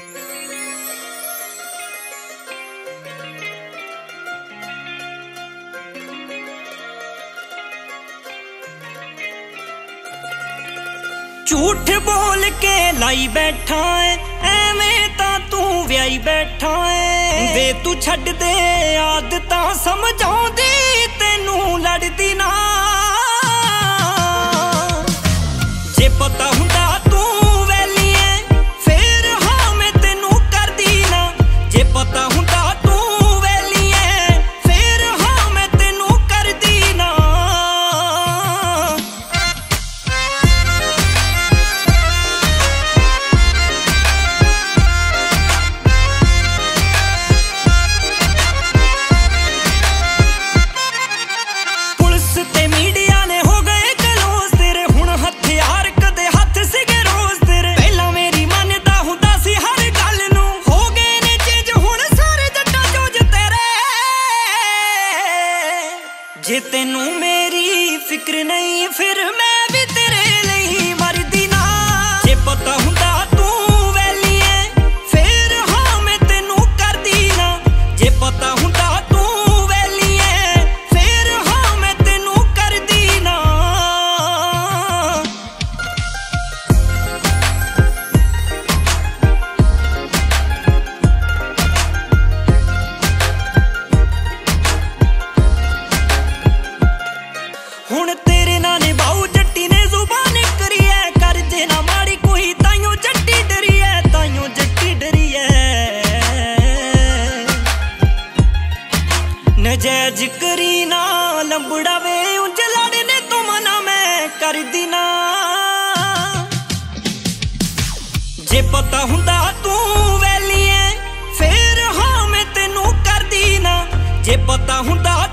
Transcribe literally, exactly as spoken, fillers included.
झूठ बोल के लाई बैठा है एवें तां तू व्याई बैठा है वे तू छड्ड दे आदतां समझाउंदी तैनू लड़दी ना जे पता हुंदा तू वैली है फिर हां मैं तैनू करदी ना जे पता हुंदा तू वैली है फिर हां मैं तैनू करदी ना जे तेनू मेरी फिक्र नहीं फिर मैं भी तेरे लिए मरदी ना जे पता हुंदा तू वैली है फिर हां मैं तेनू करदी ना जे पता हुंदा तू वैली है फिर हां मैं तेनू करदी ना हुण तेरे नाल बाऊ जट्टी ने जुबान करी है कर जे ना माड़ी कोई ताइयों जट्टी डरी है ताइयों जट्टी डरी है नजायज करी ना लंबड़ा वे उंज लड़ने तो मना मैं कर दी ना जे पता हुंदा तू वैली है फिर हां मैं तेनू कर दी ना जे पता हुंदा